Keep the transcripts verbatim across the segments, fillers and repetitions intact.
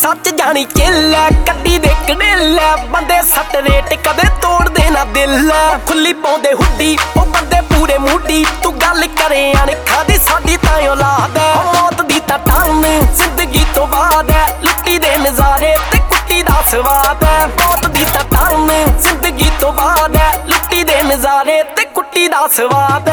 सच जानी चिल कड्डी दे कडेल बंदे सट रेट कदे तोड़ देना दिल खुली पाउंदे हुड्डी ओ बंदे पूरे मूडी तू गल करे अणखा दी साडी तां औलाद मौत दी तां टांग जिंदगी तो बाद लुट्टी दे नज़ारे ते कुट्टी दा स्वाद मौत दी तां टांग जिंदगी तो बाद लुट्टी दे नज़ारे ते कुट्टी दा स्वाद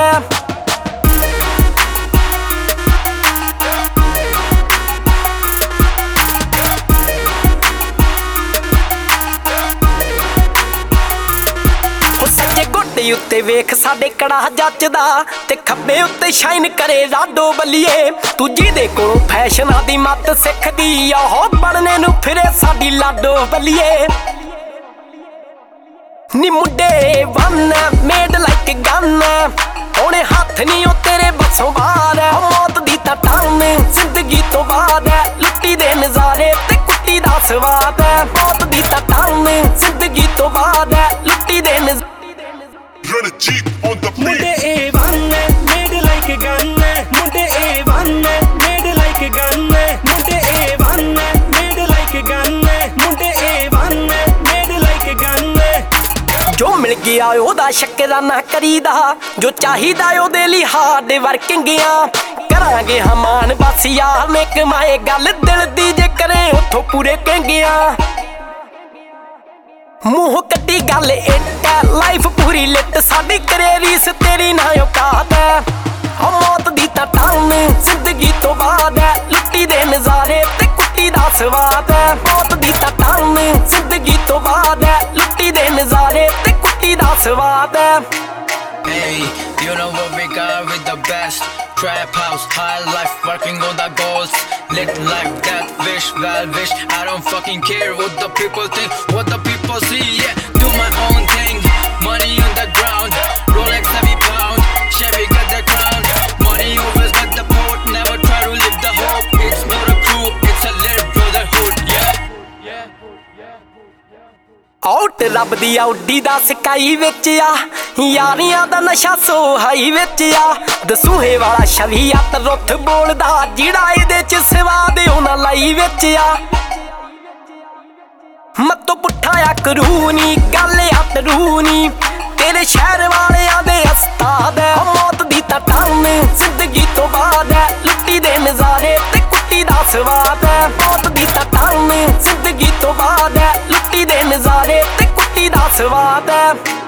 उत्ते वेख साडे कड़ा जचदा ते खब्बे उत्ते शाइन करे राडो बलिए तू जिहदे कोलों फैशनां दी मत सिखदी आ बनने नूं फिरे साडी लाडो बलिए नी मुंडे वन मेड लाइक गन होणे हत्थ नी ओ तेरे बसों बाहर मौत दी तां टांग जिंदगी तो बाद लुट्टी दे नज़ारे ते कुट्टी दा स्वाद मौत दी तां टांग जिंदगी तो बाद लुट्टी दे नज़ारे Run a Jeep on the beat. Munde A one, made like a gun. Munde A one, made like a gun. Munde A one, made like a gun. Munde A one, made like a gun. जो मिल गया ओदा शकराना करीदा जो चाहिदा ओदे लई hard working आ करांगे हमान बस यार ने कमाए गल दिल दी जे करे उथों पूरे कहंगिया मुंह कट्टी गल इट लाइफ पूरी लिट साडी करे रीस तेरी ना औकात है मौत दी तां टांग जिंदगी तो बाद लुट्टी दे नज़ारे ते कुट्टी दा स्वाद मौत दी तां टांग जिंदगी तो बाद लुट्टी दे नज़ारे ते कुट्टी दा स्वाद Hey, you know what we got with the best trap house, high life, working on the goals. Lit like that fish, well wish. I don't fucking care what the people think, what the people see. Yeah, do my own thing. Money on the ground, Rolex every pound, Chevy got the crown. Money always got the port, never try to live the hope. It's not a crew, it's a little brotherhood. Yeah. Out रब दी Audi दा sky विच आ यारियां दा नशा सो high विच आ दसूहे वाला शरीयत Ruth बोलदा जिहड़ा इहदे च स्वाद ओना लाई विच आ मत्तो पुट्ठा आ करूनी गल आ तरूनी तेरे शहर वालियां दे उस्ताद मौत दी तां टांग जिंदगी तो बाद लुट्टी दे नज़ारे ते कुट्टी दा स्वाद मौत दी तां टांग जिंदगी तो बाद लुट्टी दे नज़ारे ते कुट्टी दा स्वाद